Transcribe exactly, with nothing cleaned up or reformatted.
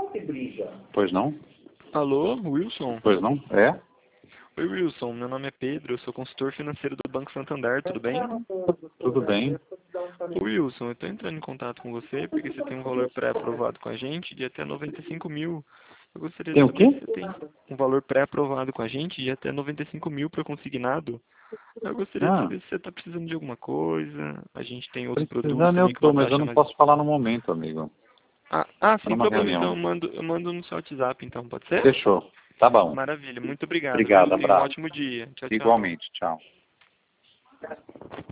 Pois não? Alô, Wilson? Pois não? É? Oi, Wilson. Meu nome é Pedro, eu sou consultor financeiro do Banco Santander, tudo bem? Tudo bem. Ô, Wilson, eu estou entrando em contato com você porque você tem um valor pré-aprovado com a gente de até noventa e cinco mil. Eu gostaria Tem de o saber quê? se você tem um valor pré-aprovado com a gente de até noventa e cinco mil para consignado. Eu gostaria de Ah, saber se você está precisando de alguma coisa. A gente tem outros produtos precisando eu também com tô, uma mas eu taxa não mais... posso falar no momento, amigo. Ah, ah, Tô sem numa problema, então reunião. eu mando, eu mando no seu WhatsApp, então, pode ser? Fechou. Tá bom. Maravilha, muito obrigado, viu? Obrigado, Tenha um abraço. ótimo dia. Tchau, tchau. Igualmente, tchau.